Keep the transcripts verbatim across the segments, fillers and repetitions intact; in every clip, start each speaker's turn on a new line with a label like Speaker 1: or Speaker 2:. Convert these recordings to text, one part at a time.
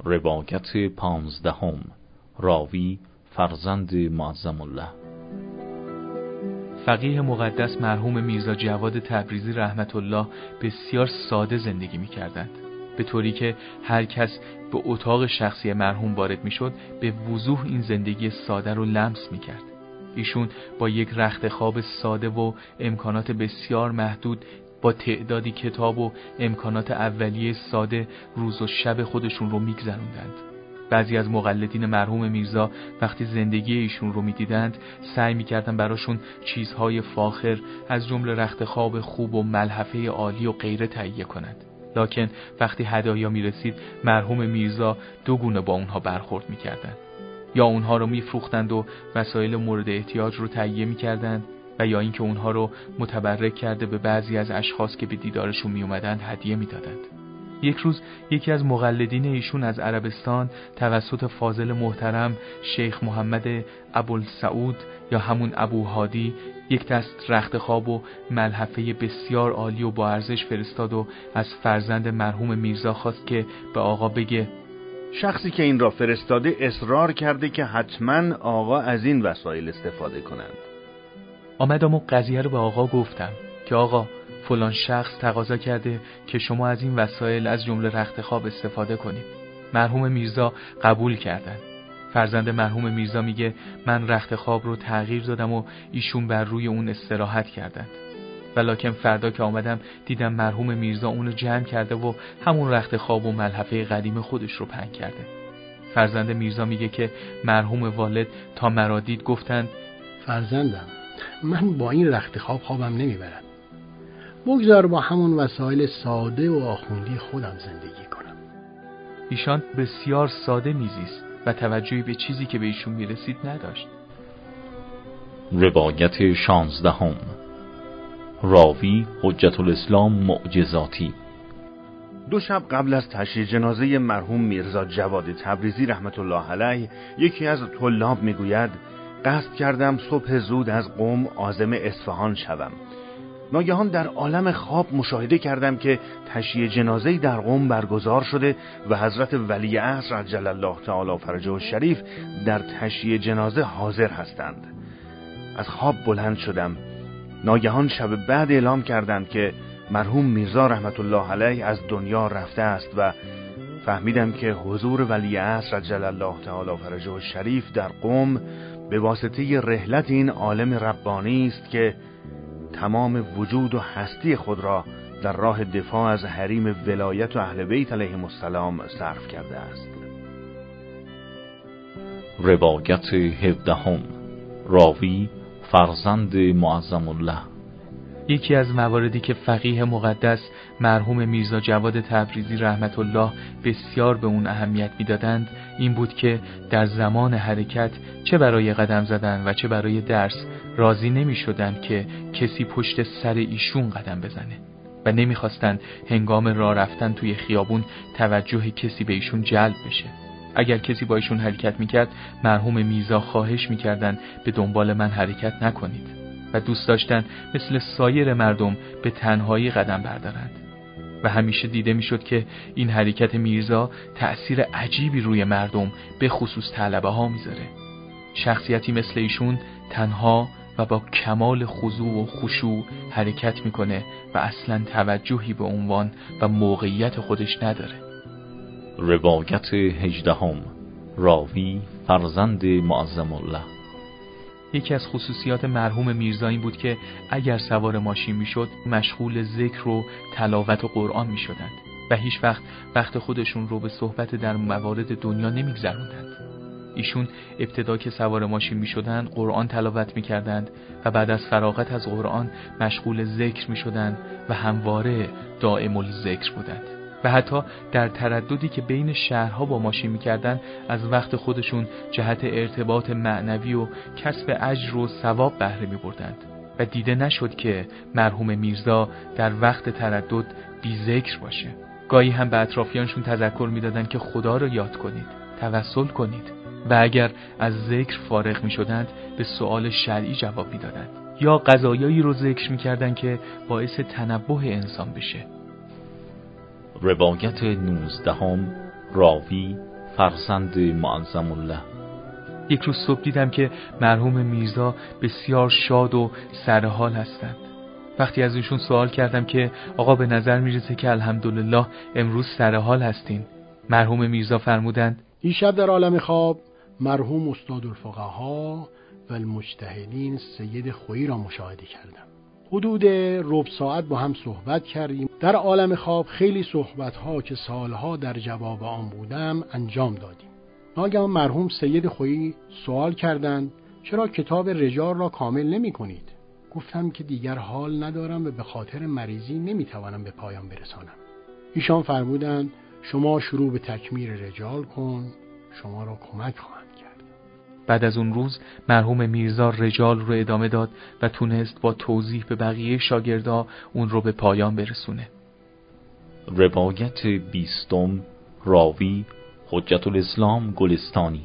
Speaker 1: روایت پانزدهم. راوی فرزند معظم الله.
Speaker 2: فقیه مقدس مرحوم میرزا جواد تبریزی رحمت الله بسیار ساده زندگی می‌کردند، به طوری که هر کس به اتاق شخصی مرحوم وارد می‌شد به وضوح این زندگی ساده رو لمس می‌کرد. ایشون با یک رخت خواب ساده و امکانات بسیار محدود، با تعدادی کتاب و امکانات اولیه ساده روز و شب خودشون رو می‌گذروندند. بعضی از مقلدین مرحوم میرزا وقتی زندگی ایشون رو می‌دیدند سعی می‌کردن براشون چیزهای فاخر از جمله رخت خواب خوب و ملحفه عالی و غیره تهیه کنند. لکن وقتی هدایا می‌رسید مرحوم میرزا دو گونه با اونها برخورد می‌کردند. یا اونها رو می‌فروختند و وسایل مورد احتیاج رو تهیه می‌کردند و یا اینکه اونها رو متبرک کرده به بعضی از اشخاص که به دیدارشون می‌اومدند هدیه می‌دادند. یک روز یکی از مقلدین ایشون از عربستان توسط فاضل محترم شیخ محمد ابوالسعود یا همون ابو هادی یک دست رخت خواب و ملحفه بسیار عالی و با ارزش فرستاد و از فرزند مرحوم میرزا خواست که به آقا بگه
Speaker 3: شخصی که این را فرستاده اصرار کرده که حتما آقا از این وسایل استفاده کنند.
Speaker 2: آمدم و قضیه رو به آقا گفتم که آقا فلان شخص تقاضا کرده که شما از این وسایل از جمله رخت خواب استفاده کنید. مرحوم میرزا قبول کردن. فرزند مرحوم میرزا میگه من رخت خواب رو تغییر دادم و ایشون بر روی اون استراحت کردن. ولکن فردا که آمدم دیدم مرحوم میرزا اونو جمع کرده و همون رخت خواب و ملحفه قدیم خودش رو پهن کرده. فرزند میرزا میگه که مرحوم والد تا مرا دید گفتند
Speaker 4: فرزندم من با این رخت خواب خوابم نمیبرد. بگذار با همون وسایل ساده و آخوندی خودم زندگی کنم.
Speaker 2: ایشان بسیار ساده میزیست و توجهی به چیزی که به ایشون میرسید نداشت.
Speaker 1: روایت شانزدهم. راوی حجت الاسلام معجزاتی.
Speaker 3: دو شب قبل از تشییع جنازه مرحوم میرزا جواد تبریزی رحمت الله علیه یکی از طلاب میگوید قصد کردم صبح زود از قم عازم اصفهان شوم. ناگهان در عالم خواب مشاهده کردم که تشییع جنازه‌ای در قم برگزار شده و حضرت ولیعصر عجل الله تعالی فرجه الشریف در تشییع جنازه حاضر هستند. از خواب بلند شدم. ناگهان شب بعد اعلام کردند که مرحوم میرزا رحمت الله علیه از دنیا رفته است و فهمیدم که حضور ولیعصر عجل الله تعالی فرجه الشریف در قم به واسطه رحلت این عالم ربانی است که تمام وجود و هستی خود را در راه دفاع از حریم ولایت و اهل بیت علیهم السلام صرف کرده است.
Speaker 1: روایت هفدهم. راوی فرزند معظم الله.
Speaker 2: یکی از مواردی که فقیه مقدس مرحوم میرزا جواد تبریزی رحمت الله بسیار به اون اهمیت میدادند این بود که در زمان حرکت چه برای قدم زدن و چه برای درس راضی نمی شدند که کسی پشت سر ایشون قدم بزنه و نمی خواستند هنگام راه رفتن توی خیابون توجه کسی به ایشون جلب بشه. اگر کسی با ایشون حرکت میکرد مرحوم میرزا خواهش میکردند به دنبال من حرکت نکنید و دوست داشتن مثل سایر مردم به تنهایی قدم بردارند و همیشه دیده میشد که این حرکت میرزا تأثیر عجیبی روی مردم به خصوص طلبه ها میذاره. شخصیتی مثل ایشون تنها و با کمال خضوع و خشوع حرکت میکنه و اصلا توجهی به عنوان و موقعیت خودش نداره.
Speaker 1: روایت هجدهم. راوی فرزند معظم الله.
Speaker 2: یکی از خصوصیات مرحوم میرزا این بود که اگر سوار ماشین میشد مشغول ذکر و تلاوت و قرآن میشدند و هیچ وقت وقت خودشون رو به صحبت در موارد دنیا نمیگذروندند. ایشون ابتدا که سوار ماشین میشدند قرآن تلاوت میکردند و بعد از فراغت از قرآن مشغول ذکر میشدند و همواره دائم الذکر بودند و حتی در ترددی که بین شهرها با ماشین میکردن از وقت خودشون جهت ارتباط معنوی و کسب اجر و ثواب بهره میبردند و دیده نشد که مرحوم میرزا در وقت تردد بی ذکر باشه. گاهی هم به اطرافیانشون تذکر میدادند که خدا رو یاد کنید، توسل کنید و اگر از ذکر فارغ میشدند به سؤال شرعی جواب میدادند یا قضایایی رو ذکر میکردند که باعث تنبه انسان بشه.
Speaker 1: روایت نوزدهم. راوی فرزند معظم الله.
Speaker 2: یک روز صبح دیدم که مرحوم میرزا بسیار شاد و سرحال هستند. وقتی از ایشون سوال کردم که آقا به نظر میرسه که الحمدلله امروز سرحال هستین، مرحوم میرزا فرمودند
Speaker 4: دیشب در عالم خواب مرحوم استاد الفقها و المجتهدین سید خویی را مشاهده کردم. حدود ربع ساعت با هم صحبت کردیم. در عالم خواب خیلی صحبت ها که سالها در جواب آن بودم انجام دادیم. ناگهان مرحوم سید خویی سوال کردند چرا کتاب رجال را کامل نمی کنید؟ گفتم که دیگر حال ندارم و به خاطر مریضی نمی توانم به پایان برسانم. ایشان فرمودند شما شروع به تکمیل رجال کن، شما را کمک خواهند کرد.
Speaker 2: بعد از اون روز مرحوم میرزا رجال رو ادامه داد و تونست با توضیح به بقیه شاگردا اون رو به پایان برسونه.
Speaker 1: روایت بیستم، راوی حجت الاسلام گلستانی.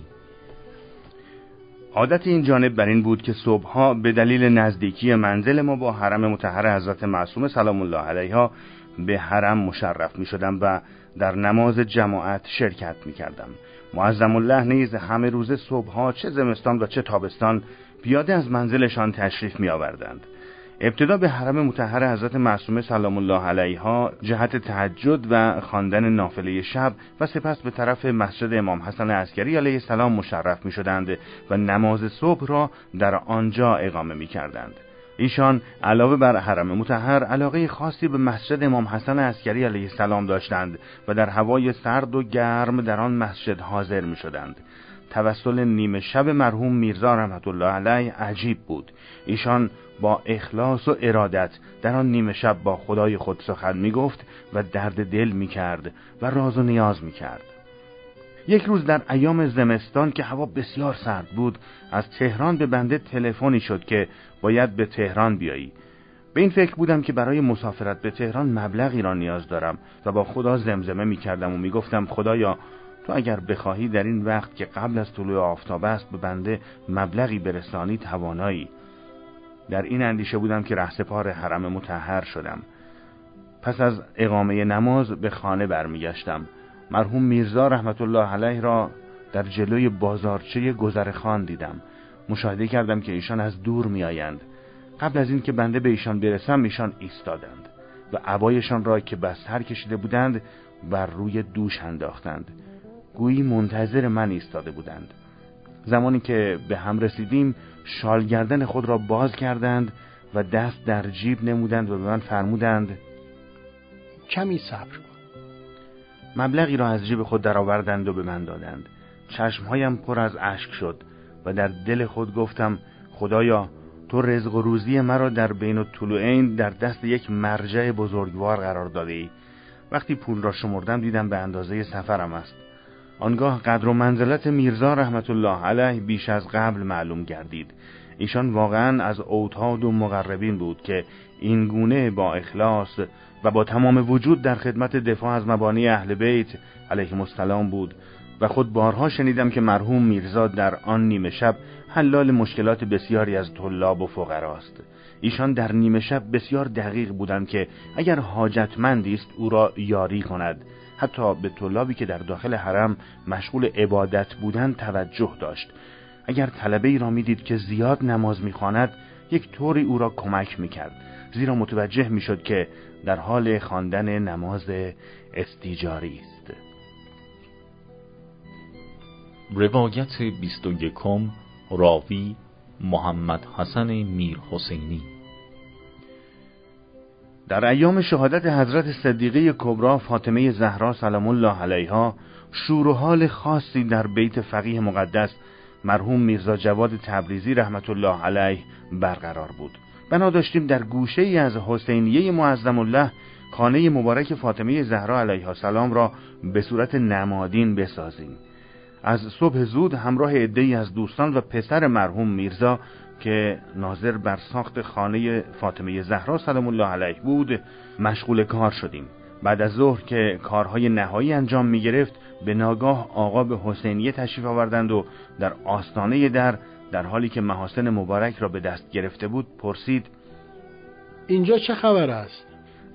Speaker 3: عادت این جانب بر این بود که صبحها به دلیل نزدیکی منزل ما با حرم مطهر حضرت معصومه سلام الله علیها به حرم مشرف می شدم و در نماز جماعت شرکت می کردم. معظم الله نیز همه روز صبحها چه زمستان و چه تابستان پیاده از منزلشان تشریف می آوردند. ابتدا به حرم مطهر حضرت معصومه سلام الله علیها جهت تهجد و خواندن نافله شب و سپس به طرف مسجد امام حسن عسکری علیه السلام مشرف می شدند و نماز صبح را در آنجا اقامه می کردند. ایشان علاوه بر حرم مطهر علاقه خاصی به مسجد امام حسن عسکری علیه السلام داشتند و در هوای سرد و گرم در آن مسجد حاضر می شدند. توسل نیمه شب مرحوم میرزا رحمت الله علیه عجیب بود. ایشان با اخلاص و ارادت در آن نیمه شب با خدای خود سخن می گفت و درد دل می کرد و راز و نیاز می کرد. یک روز در ایام زمستان که هوا بسیار سرد بود از تهران به بنده تلفنی شد که باید به تهران بیایی. به این فکر بودم که برای مسافرت به تهران مبلغی را نیاز دارم و با خدا زمزمه می کردم و می گفتم خدایا تو اگر بخواهی در این وقت که قبل از طلوع آفتاب است به بنده مبلغی برسانی توانایی. در این اندیشه بودم که رهسپار حرم مطهر شدم. پس از اقامه نماز به خانه برمیگشتم. مرحوم میرزا رحمت الله علیه را در جلوی بازارچه گذرخان دیدم. مشاهده کردم که ایشان از دور می آیند. قبل از این که بنده به ایشان برسم ایشان ایستادند و عبایشان را که بستر کشیده بودند بر روی دوش انداختند. گویی منتظر من ایستاده بودند. زمانی که به هم رسیدیم شال گردن خود را باز کردند و دست در جیب نمودند و به من فرمودند
Speaker 4: کمی صبر کن.
Speaker 3: مبلغی را از جیب خود درآوردند و به من دادند. چشمهایم پر از اشک شد و در دل خود گفتم خدایا تو رزق و روزی مرا در بین الطلوعین در دست یک مرجع بزرگوار قرار داده ای. وقتی پول را شمردم دیدم به اندازه سفرم است. آنگاه قدر و منزلت میرزا رحمت الله علیه بیش از قبل معلوم گردید. ایشان واقعا از اوتاد و مقربین بود که این گونه با اخلاص و با تمام وجود در خدمت دفاع از مبانی اهل بیت علیهم السلام بود و خود بارها شنیدم که مرحوم میرزا در آن نیمه شب حلال مشکلات بسیاری از طلاب و فقراست. ایشان در نیمه شب بسیار دقیق بودند که اگر حاجتمندی است او را یاری کند. حتی به طلابی که در داخل حرم مشغول عبادت بودند توجه داشت. اگر طلبه‌ای را میدید که زیاد نماز میخواند یک طوری او را کمک میکرد، زیرا متوجه میشد که در حال خواندن نماز استیجاری است.
Speaker 1: روایت بیست و یکم، راوی محمد حسن میر حسینی.
Speaker 3: در ایام شهادت حضرت صدیقه کبری فاطمه زهرا سلام الله علیها شور و حال خاصی در بیت فقیه مقدس مرحوم میرزا جواد تبریزی رحمت الله علیه برقرار بود. بنا داشتیم در گوشه ای از حسینیه معظم الله خانه مبارک فاطمه زهرا علیها السلام را به صورت نمادین بسازیم. از صبح زود همراه عده‌ای از دوستان و پسر مرحوم میرزا که ناظر بر ساخت خانه فاطمه زهرا سلام الله علیه بود مشغول کار شدیم. بعد از ظهر که کارهای نهایی انجام می گرفت به ناگاه آقا به حسینیه تشریف آوردند و در آستانه در در حالی که محاسن مبارک را به دست گرفته بود پرسید
Speaker 4: اینجا چه خبر است؟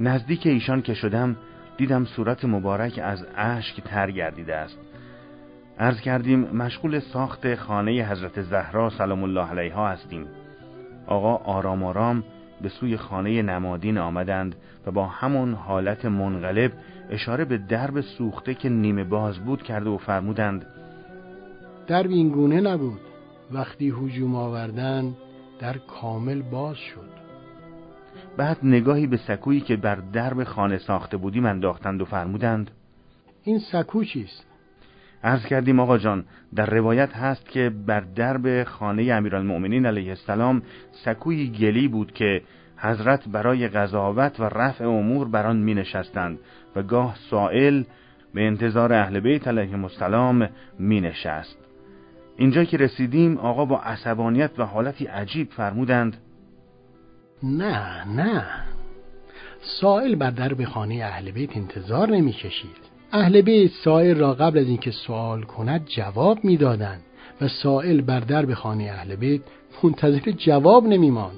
Speaker 3: نزدیک ایشان که شدم دیدم صورت مبارک از اشک تر گردیده است. عرض کردیم مشغول ساخت خانه حضرت زهرا سلام الله علیها هستیم. آقا آرام آرام به سوی خانه نمادین آمدند و با همون حالت منقلب اشاره به درب سوخته که نیمه باز بود کرده و فرمودند:
Speaker 4: درب این گونه نبود. وقتی هجوم آوردن در کامل باز شد.
Speaker 3: بعد نگاهی به سکویی که بر درب خانه ساخته بودیم انداختند و فرمودند:
Speaker 4: این سکو چیست؟
Speaker 3: عرض کردیم آقا جان، در روایت هست که بر درب خانه امیرالمؤمنین علیه السلام سکویی گلی بود که حضرت برای قضاوت و رفع امور بر آن می نشستند و گاه سائل به انتظار اهل بیت علیهم السلام می نشست. اینجا که رسیدیم آقا با عصبانیت و حالتی عجیب فرمودند:
Speaker 4: نه نه، سائل بر درب خانه اهل بیت انتظار نمی کشید. اهل بیت سائل را قبل از اینکه سوال کند جواب می دادند و سائل بر درب خانه اهل بیت منتظر جواب نمی ماند.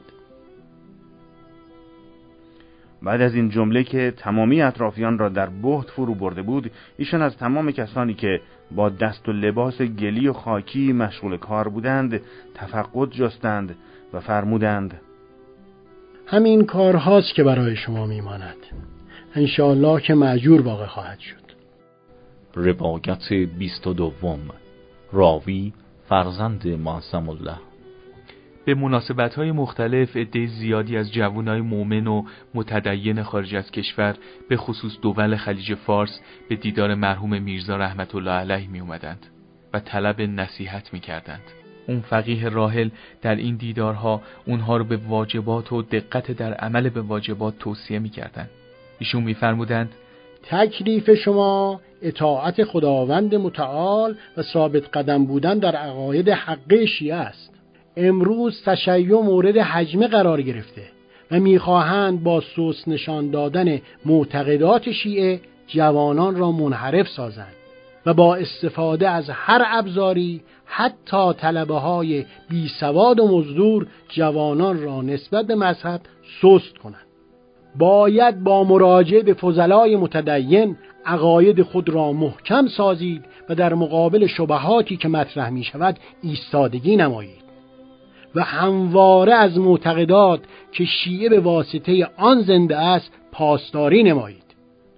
Speaker 3: بعد از این جمله که تمامی اطرافیان را در بهت فرو برده بود، ایشان از تمام کسانی که با دست و لباس گلی و خاکی مشغول کار بودند تفقد جستند و فرمودند:
Speaker 4: همین کارهاست که برای شما میماند. انشاءالله که مأجور واقع خواهد شد.
Speaker 1: روایت بیست و دوم. راوی فرزند معصم الله.
Speaker 2: به مناسبت‌های مختلف عده زیادی از جوانای مؤمن و متدین خارج از کشور به خصوص دول خلیج فارس به دیدار مرحوم میرزا رحمت الله علیه می اومدند و طلب نصیحت می کردند. اون فقیه راحل در این دیدارها اونها رو به واجبات و دقت در عمل به واجبات توصیه می کردند. ایشون می فرمودند:
Speaker 4: تکلیف شما اطاعت خداوند متعال و ثابت قدم بودن در عقاید حقه شیعه است. امروز تشیع مورد هجمه قرار گرفته و میخواهند با سوس نشان دادن معتقدات شیعه جوانان را منحرف سازند و با استفاده از هر ابزاری حتی طلبه های بی سواد و مزدور جوانان را نسبت به مذهب سست کنند. باید با مراجعه به فضلای متدین عقاید خود را محکم سازید و در مقابل شبهاتی که مطرح می شود ایستادگی نمایید و همواره از معتقدات که شیعه به واسطه آن زنده است پاسداری نمایید.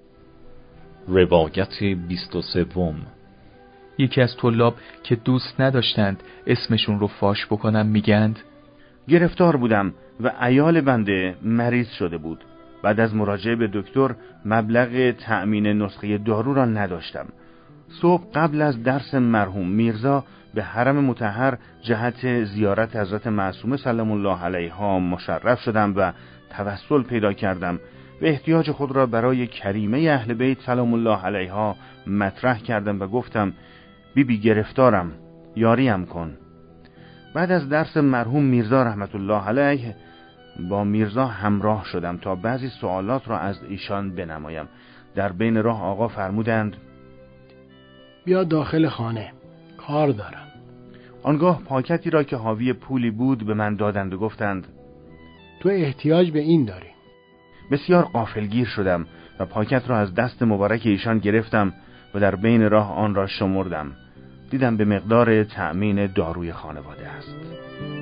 Speaker 1: روایت بیست و سوم.
Speaker 2: یکی از طلاب که دوست نداشتند اسمشون رو فاش بکنم میگند:
Speaker 3: گرفتار بودم و عیال بنده مریض شده بود. بعد از مراجعه به دکتر مبلغ تأمین نسخه دارو را نداشتم. صبح قبل از درس مرحوم میرزا به حرم مطهر جهت زیارت حضرت معصومه سلام الله علیها مشرف شدم و توسل پیدا کردم و احتیاج خود را برای کریمه اهل بیت سلام الله علیها مطرح کردم و گفتم: بی بی گرفتارم، یاریم کن. بعد از درس مرحوم میرزا رحمت الله علیه با میرزا همراه شدم تا بعضی سوالات را از ایشان بنمایم. در بین راه آقا فرمودند:
Speaker 4: بیا داخل خانه، کار دارم.
Speaker 3: آنگاه پاکتی را که حاوی پولی بود به من دادند و گفتند:
Speaker 4: تو احتیاج به این داری.
Speaker 3: بسیار غافلگیر شدم و پاکت را از دست مبارک ایشان گرفتم و در بین راه آن را شمردم. دیدم به مقدار تأمین داروی خانواده است.